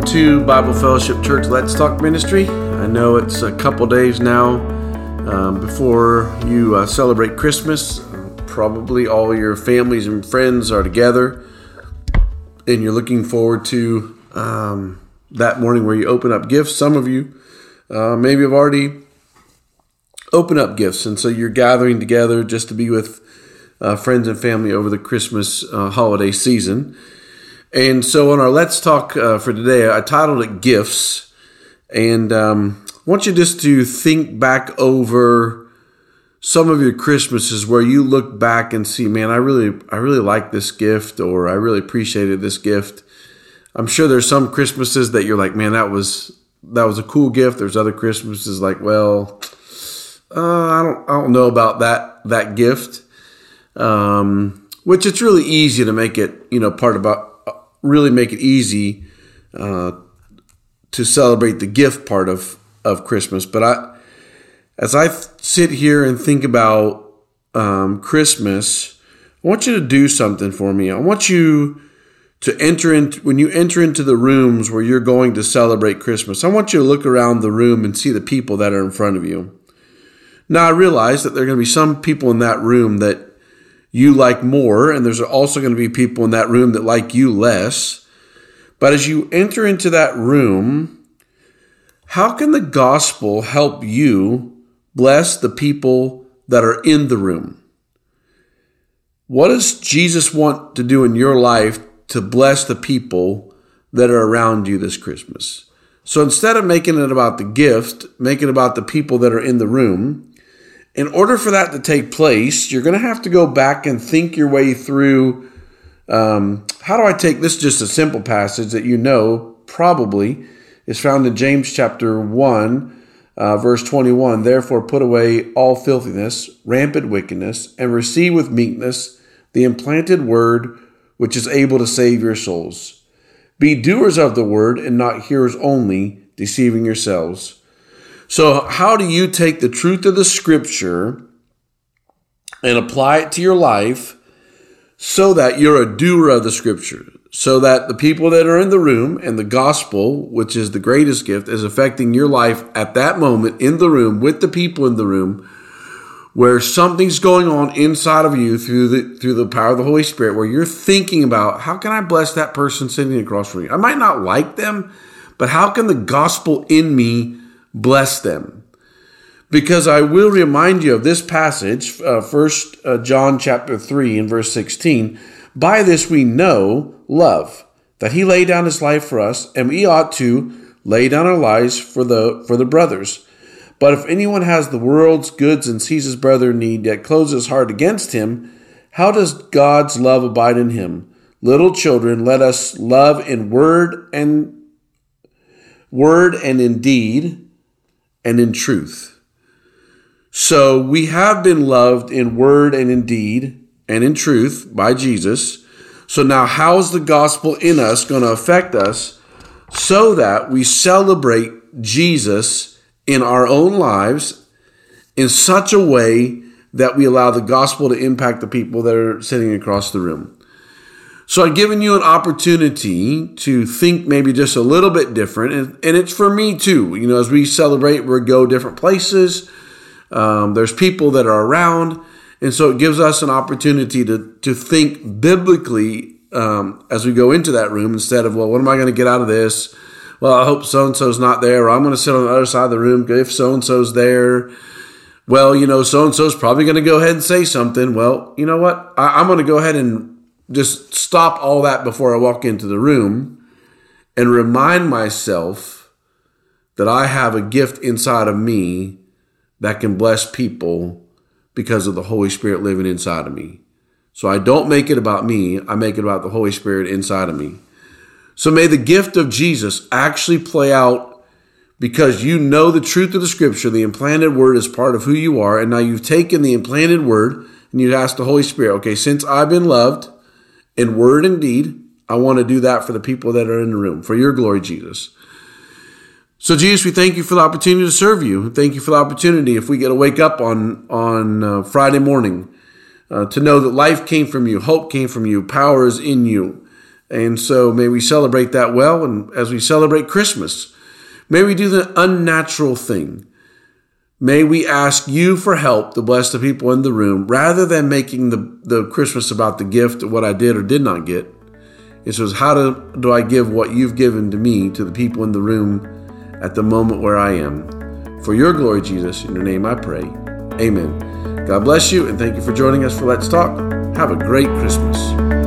to Bible Fellowship Church Let's Talk Ministry. I know it's a couple days now before you celebrate Christmas. Probably all your families and friends are together, and you're looking forward to that morning where you open up gifts. Some of you maybe have already opened up gifts, and so you're gathering together just to be with friends and family over the Christmas holiday season. And so on our Let's Talk for today, I titled it Gifts. And I want you just to think back over some of your Christmases where you look back and see, man, I really like this gift, or I really appreciated this gift. I'm sure there's some Christmases that you're like, man, that was a cool gift. There's other Christmases like, well, I don't know about that gift. Which it's really easy to make it, really make it easy to celebrate the gift part of Christmas. But as I sit here and think about Christmas, I want you to do something for me. I want you to when you enter into the rooms where you're going to celebrate Christmas, I want you to look around the room and see the people that are in front of you. Now, I realize that there are going to be some people in that room that you like more, and there's also going to be people in that room that like you less. But as you enter into that room, how can the gospel help you bless the people that are in the room? What does Jesus want to do in your life to bless the people that are around you this Christmas? So instead of making it about the gift, make it about the people that are in the room. In order for that to take place, you're going to have to go back and think your way through, how do I take this, just a simple passage that you know probably is found in James chapter 1, verse 21. Therefore put away all filthiness, rampant wickedness, and receive with meekness the implanted word which is able to save your souls. Be doers of the word and not hearers only, deceiving yourselves. So how do you take the truth of the scripture and apply it to your life so that you're a doer of the scripture, so that the people that are in the room and the gospel, which is the greatest gift, is affecting your life at that moment in the room with the people in the room, where something's going on inside of you through the power of the Holy Spirit, where you're thinking about, how can I bless that person sitting across from me? I might not like them, but how can the gospel in me bless them? Because I will remind you of this passage, 1 John chapter 3 and verse 16. By this we know love, that he laid down his life for us, and we ought to lay down our lives for the brothers. But if anyone has the world's goods and sees his brother in need, yet closes his heart against him, how does God's love abide in him? Little children, let us love in word and in deed, and in truth. So we have been loved in word and in deed and in truth by Jesus. So now how's the gospel in us going to affect us so that we celebrate Jesus in our own lives in such a way that we allow the gospel to impact the people that are sitting across the room? So I've given you an opportunity to think maybe just a little bit different. And it's for me too. As we celebrate, we go different places. There's people that are around. And so it gives us an opportunity to think biblically as we go into that room, instead of, well, what am I going to get out of this? Well, I hope so-and-so's not there, or I'm going to sit on the other side of the room if so-and-so's there. Well, so-and-so's probably going to go ahead and say something. Well, you know what? I'm going to go ahead and just stop all that before I walk into the room and remind myself that I have a gift inside of me that can bless people because of the Holy Spirit living inside of me. So I don't make it about me. I make it about the Holy Spirit inside of me. So may the gift of Jesus actually play out, because you know the truth of the scripture. The implanted word is part of who you are. And now you've taken the implanted word and you've asked the Holy Spirit, okay, since I've been loved in word and deed, I want to do that for the people that are in the room, for your glory, Jesus. So, Jesus, we thank you for the opportunity to serve you. Thank you for the opportunity, if we get to wake up on Friday morning, to know that life came from you, hope came from you, power is in you. And so may we celebrate that well. And as we celebrate Christmas, may we do the unnatural thing. May we ask you for help to bless the people in the room rather than making the Christmas about the gift of what I did or did not get. It says, how do I give what you've given to me to the people in the room at the moment where I am? For your glory, Jesus, in your name I pray. Amen. God bless you, and thank you for joining us for Let's Talk. Have a great Christmas.